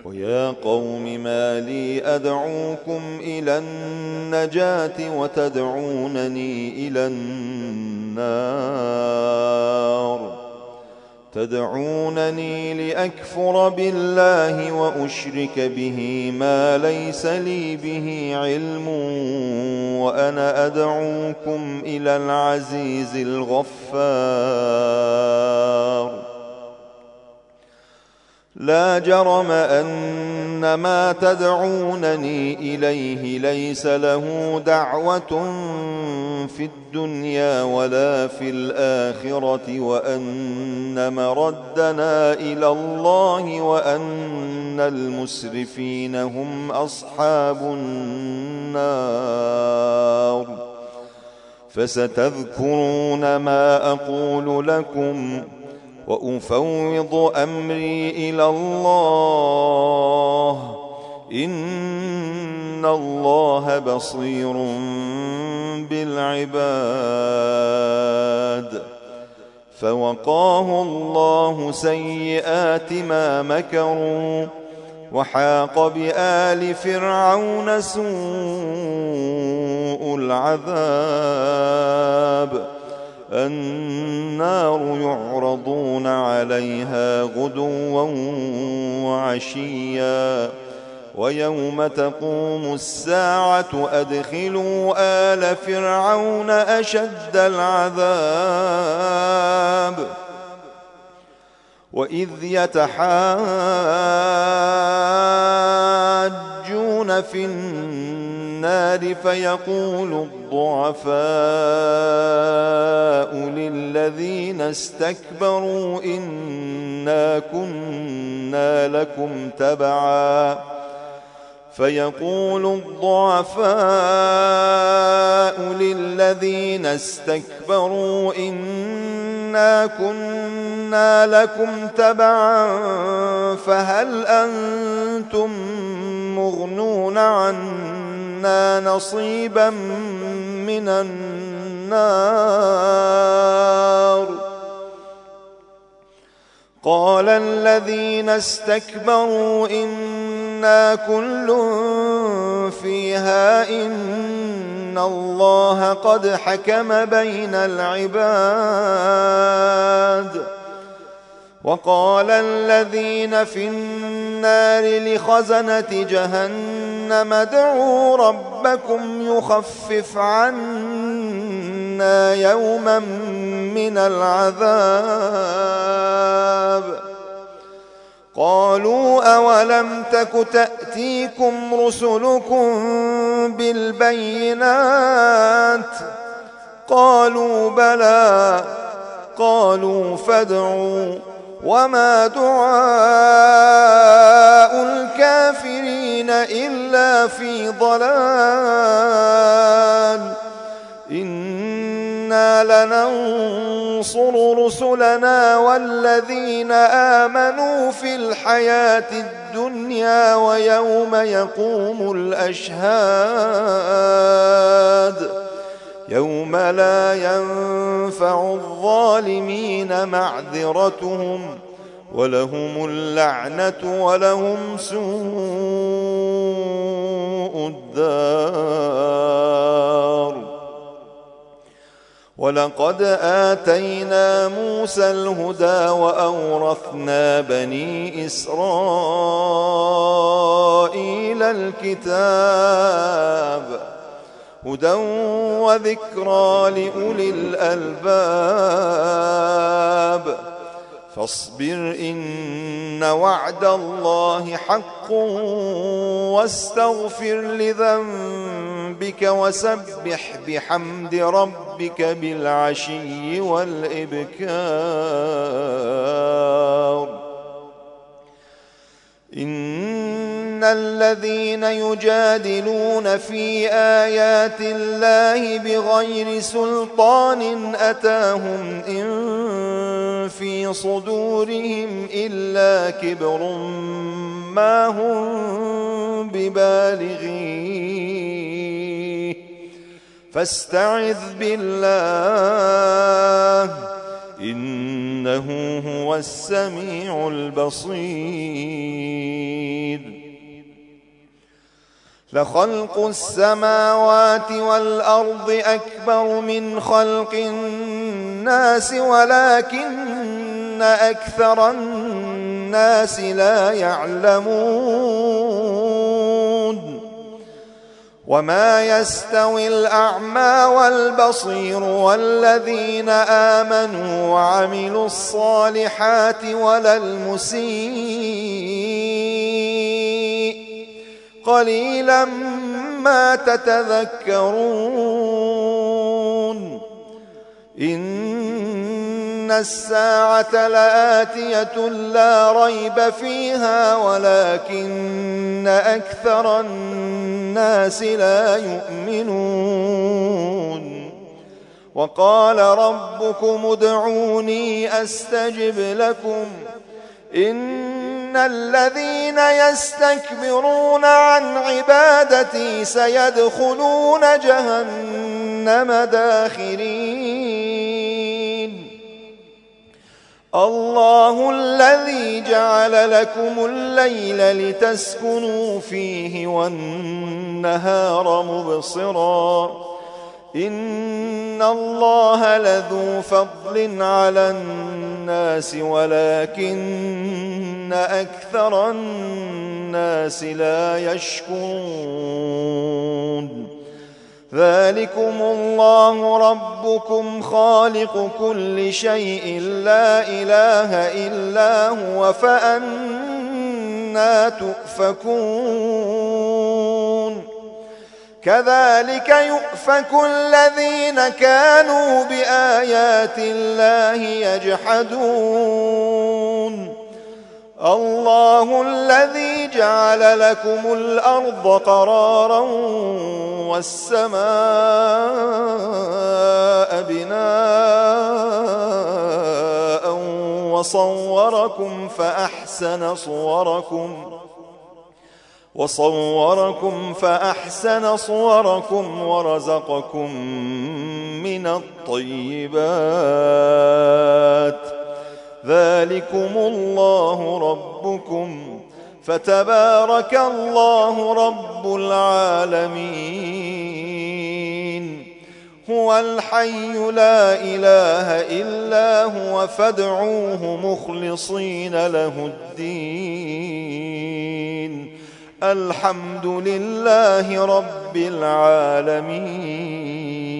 ويا قوم ما لي أدعوكم إلى النجاة وتدعونني إلى النار تدعونني لأكفر بالله وأشرك به ما ليس لي به علم وأنا أدعوكم إلى العزيز الغفار لا جرم أن ما تدعونني إليه ليس له دعوة في الدنيا ولا في الآخرة وأن مردنا إلى الله وأن المسرفين هم أصحاب النار فستذكرون ما أقول لكم وأفوض أمري إلى الله إن الله بصير بالعباد فوقاه الله سيئات ما مكروا وحاق بآل فرعون سوء العذاب النار يعرضون عليها غدوا وعشيا ويوم تقوم الساعة أدخلوا آل فرعون أشد العذاب وإذ يتحاجون في النار فيقول الضعفاء للذين استكبروا إنا كنا لكم تبعا فيقول الضعفاء للذين استكبروا إنا كنا لكم تبعا فهل أنتم مغنون عنا نصيبا من النار قال الذين استكبروا إنا كل فيها إن الله قد حكم بين العباد وقال الذين في النار لخزنة جهنم ادعوا ربكم يخفف عنا يوما من العذاب قالوا أولم تك تأتيكم رسلكم بالبينات قالوا بلى قالوا فادعوا وما دعاء الكافرين إلا في ضلال إنا لننصر رسلنا والذين آمنوا في الحياة الدنيا ويوم يقوم الأشهاد يوم لا ينفع الظالمين معذرتهم ولهم اللعنة ولهم سوء الدار ولقد آتينا موسى الهدى وأورثنا بني إسرائيل الكتاب هدى وذكرى لأولي الألباب فاصبر إن وعد الله حق واستغفر لذنبك وسبح بحمد ربك بالعشي والإبكار إن الذين يجادلون في آيات الله بغير سلطان أتاهم إن في صدورهم إلا كبر ما هم ببالغيه فاستعذ بالله إنه هو السميع البصير. لخلق السماوات والأرض أكبر من خلق الناس ولكن أكثر الناس لا يعلمون. وما يستوي الأعمى والبصير والذين آمنوا وعملوا الصالحات ولا المسيء قليلا ما تتذكرون. إن الساعة لآتية لا ريب فيها ولكن أكثر الناس لا يؤمنون. وقال ربكم ادعوني أستجب لكم إن الذين يستكبرون عن عبادتي سيدخلون جهنم داخرين. الله الذي جعل لكم الليل لتسكنوا فيه والنهار مبصرا إن الله لذو فضل على الناس ولكن أكثر الناس لا يشكرون. ذلكم الله ربكم خالق كل شيء لا إله إلا هو فأنى تؤفكون. كذلك يؤفك الذين كانوا بآيات الله يجحدون. الله الذي جعل لكم الأرض قرارا والسماء بناء وصوركم فأحسن صوركم ورزقكم من الطيبات. ذلكم الله ربكم فتبارك الله رب العالمين. هو الحي لا إله إلا هو فادعوه مخلصين له الدين. الحمد لله رب العالمين.